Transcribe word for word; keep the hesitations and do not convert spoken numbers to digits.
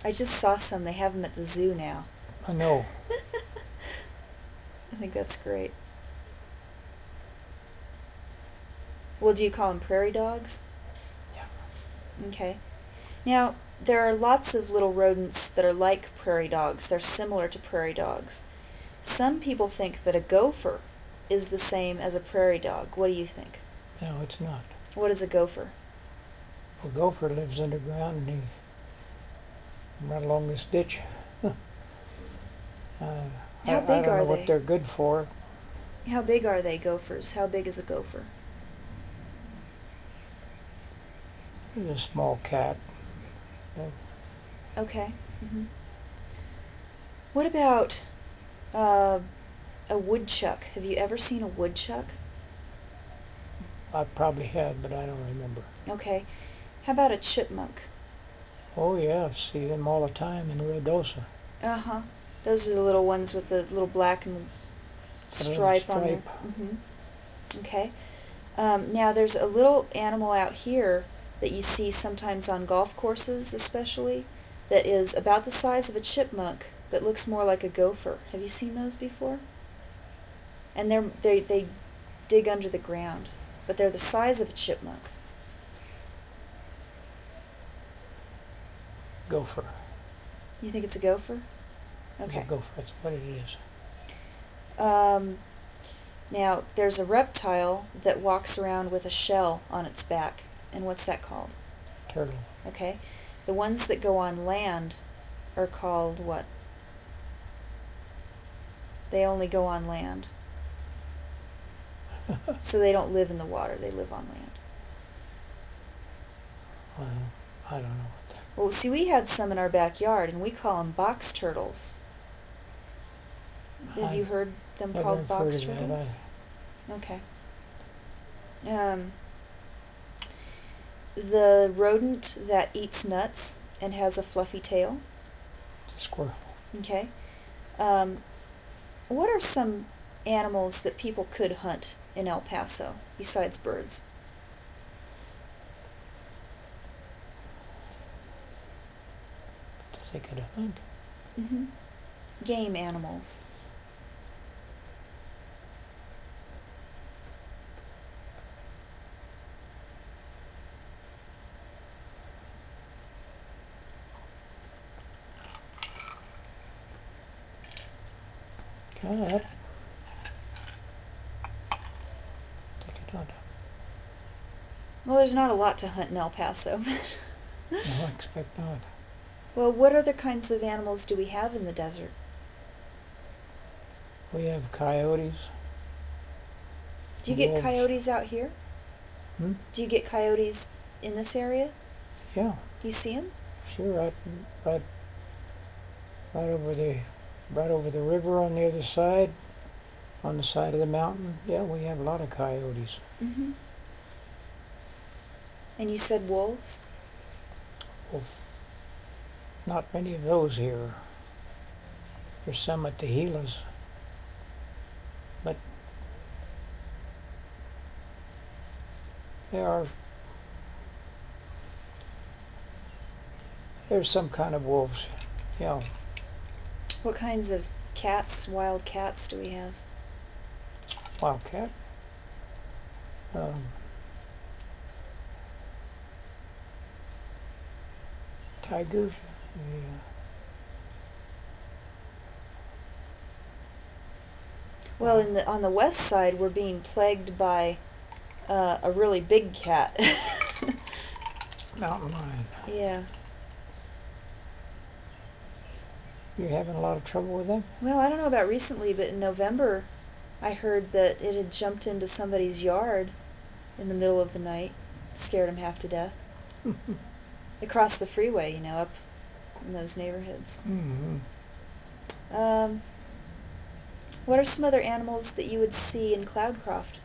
I just saw some. They have them at the zoo now. I know. I think that's great. Well, do you call them prairie dogs? Yeah. Okay. Now, there are lots of little rodents that are like prairie dogs. They're similar to prairie dogs. Some people think that a gopher is the same as a prairie dog. What do you think? No, it's not. What is a gopher? A gopher lives underground and he right along this ditch. uh, How I, big I don't are know they? what they're good for. How big are they, gophers? How big is a gopher? He's a small cat. Okay. hmm What about uh, a woodchuck? Have you ever seen a woodchuck? I probably had, but I don't remember. Okay. How about a chipmunk? Oh yeah, I see them all the time in Ruidosa. Uh-huh. Those are the little ones with the little black and stripe, on their... stripe. hmm Okay. Um, now, there's a little animal out here that you see sometimes on golf courses especially that is about the size of a chipmunk but looks more like a gopher. Have you seen those before? And they're, they they dig under the ground, but they're the size of a chipmunk. Gopher. You think it's a gopher? It's Okay. a gopher. That's what it is. Um, now, there's a reptile that walks around with a shell on its back. And what's that called? Turtle. Okay. The ones that go on land are called what? They only go on land. So they don't live in the water, they live on land. Well, I don't know what that. Well, see, we had some in our backyard, and we call them box turtles. Have I you heard them never called have box heard of turtles? that. Okay. Um, the rodent that eats nuts and has a fluffy tail. I, squirrel. Okay. Um, what are some animals that people could hunt in El Paso besides birds? Does they could hunt? Mm-hmm. Game animals. Cat. They could hunt. Well, there's not a lot to hunt in El Paso. No, I expect not. Well, what other kinds of animals do we have in the desert? We have coyotes. Do you get Wolves. coyotes out here? Hmm? Do you get coyotes in this area? Yeah, Do you see them? sure. Right, right, right over the, right over the river on the other side, on the side of the mountain. Yeah, we have a lot of coyotes. Mm-hmm. And you said wolves? Well, not many of those here. There's some at the Gilas, but there are there's some kind of wolves. Yeah, What kinds of cats, wild cats, do we have? wildcat. Um, tigers. Yeah. Well, in the on the west side, we're being plagued by uh, a really big cat. Mountain lion. Yeah. You having a lot of trouble with them? Well, I don't know about recently, but in November, I heard that it had jumped into somebody's yard in the middle of the night, scared him half to death. Across the freeway, you know, up in those neighborhoods. Mm-hmm. Um, what are some other animals that you would see in Cloudcroft?